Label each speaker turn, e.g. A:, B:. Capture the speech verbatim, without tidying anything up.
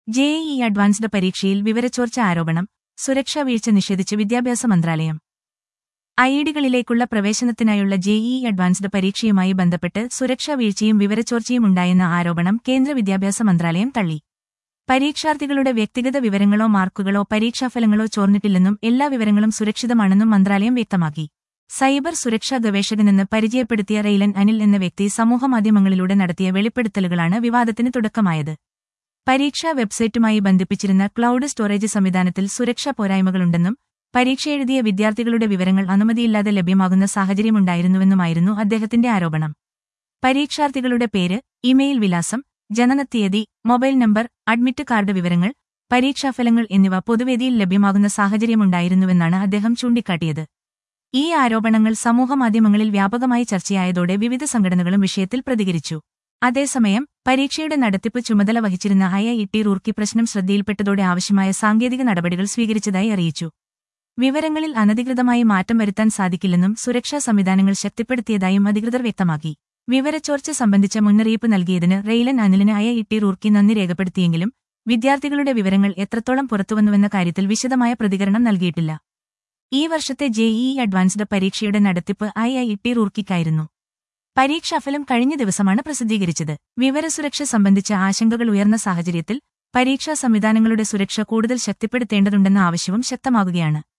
A: JEE advanced പരീക്ഷയിൽ വിവരച്ചോർച്ച ആരോപണം, സുരക്ഷാ വീഴ്ച നിഷേധിച്ച് വിദ്യാഭ്യാസ മന്ത്രാലയം. ഐഐഡികളിലേക്കുള്ള പ്രവേശനത്തിനായുള്ള ജെഇഇ അഡ്വാൻസ്ഡ് പരീക്ഷയുമായി ബന്ധപ്പെട്ട് സുരക്ഷാ വീഴ്ചയും വിവരച്ചോർച്ചയും ഉണ്ടായെന്ന ആരോപണം കേന്ദ്ര വിദ്യാഭ്യാസ മന്ത്രാലയം തള്ളി. പരീക്ഷാർത്ഥികളുടെ വ്യക്തിഗത വിവരങ്ങളോ മാർക്കുകളോ പരീക്ഷാഫലങ്ങളോ ചോർന്നിട്ടില്ലെന്നും എല്ലാ വിവരങ്ങളും സുരക്ഷിതമാണെന്നും മന്ത്രാലയം വ്യക്തമാക്കി. സൈബർ സുരക്ഷാ ഗവേഷകനെന്ന് പരിചയപ്പെടുത്തിയ റെയ്ലൻ അനിൽ എന്ന വ്യക്തി സമൂഹമാധ്യമങ്ങളിലൂടെ നടത്തിയ വെളിപ്പെടുത്തലുകളാണ് വിവാദത്തിന് തുടക്കമായത്. പരീക്ഷാ വെബ്സൈറ്റുമായി ബന്ധിപ്പിച്ചിരുന്ന ക്ലൗഡ് സ്റ്റോറേജ് സംവിധാനത്തിൽ സുരക്ഷാ പോരായ്മകളുണ്ടെന്നും പരീക്ഷ എഴുതിയ വിദ്യാർത്ഥികളുടെ വിവരങ്ങൾ അനുമതിയില്ലാതെ ലഭ്യമാകുന്ന സാഹചര്യമുണ്ടായിരുന്നുവെന്നുമായിരുന്നു അദ്ദേഹത്തിന്റെ ആരോപണം. പരീക്ഷാർത്ഥികളുടെ പേര്, ഇമെയിൽ വിലാസം, ജനനത്തീയതി, മൊബൈൽ നമ്പർ, അഡ്മിറ്റ് കാർഡ് വിവരങ്ങൾ, പരീക്ഷാഫലങ്ങൾ എന്നിവ പൊതുവേദിയിൽ ലഭ്യമാകുന്ന സാഹചര്യമുണ്ടായിരുന്നുവെന്നാണ് അദ്ദേഹം ചൂണ്ടിക്കാട്ടിയത്. ഈ ആരോപണങ്ങൾ സമൂഹമാധ്യമങ്ങളിൽ വ്യാപകമായി ചർച്ചയായതോടെ വിവിധ സംഘടനകളും വിഷയത്തിൽ പ്രതികരിച്ചു. അതേസമയം പരീക്ഷയുടെ നടത്തിപ്പ് ചുമതല വഹിച്ചിരുന്ന ഐഐടി റൂർക്കി പ്രശ്നം ശ്രദ്ധയിൽപ്പെട്ടതോടെ ആവശ്യമായ സാങ്കേതിക നടപടികൾ സ്വീകരിച്ചതായി അറിയിച്ചു. വിവരങ്ങളിൽ അനധികൃതമായി മാറ്റം വരുത്താൻ സാധിക്കില്ലെന്നും സുരക്ഷാ സംവിധാനങ്ങൾ ശക്തിപ്പെടുത്തിയതായും അധികൃതർ വ്യക്തമാക്കി. വിവരച്ചോർച്ച സംബന്ധിച്ച മുന്നറിയിപ്പ് നൽകിയതിന് റെയ്ലൻ അനിലിന് ഐഐടി റൂർക്കി നന്ദി രേഖപ്പെടുത്തിയെങ്കിലും വിദ്യാർത്ഥികളുടെ വിവരങ്ങൾ എത്രത്തോളം പുറത്തുവന്നുവെന്ന കാര്യത്തിൽ വിശദമായ പ്രതികരണം നൽകിയിട്ടില്ല. ഈ വർഷത്തെ ജെഇഇ അഡ്വാൻസ്ഡ് പരീക്ഷയുടെ നടത്തിപ്പ് ഐഐടി റൂർക്കിക്കായിരുന്നു. പരീക്ഷാഫലം കഴിഞ്ഞ ദിവസമാണ് പ്രസിദ്ധീകരിച്ചത്. വിവരസുരക്ഷ സംബന്ധിച്ച ആശങ്കകൾ ഉയർന്ന സാഹചര്യത്തിൽ പരീക്ഷാ സംവിധാനങ്ങളുടെ സുരക്ഷ കൂടുതൽ ശക്തിപ്പെടുത്തേണ്ടതുണ്ടെന്ന ആവശ്യവും ശക്തമാകുകയാണ്.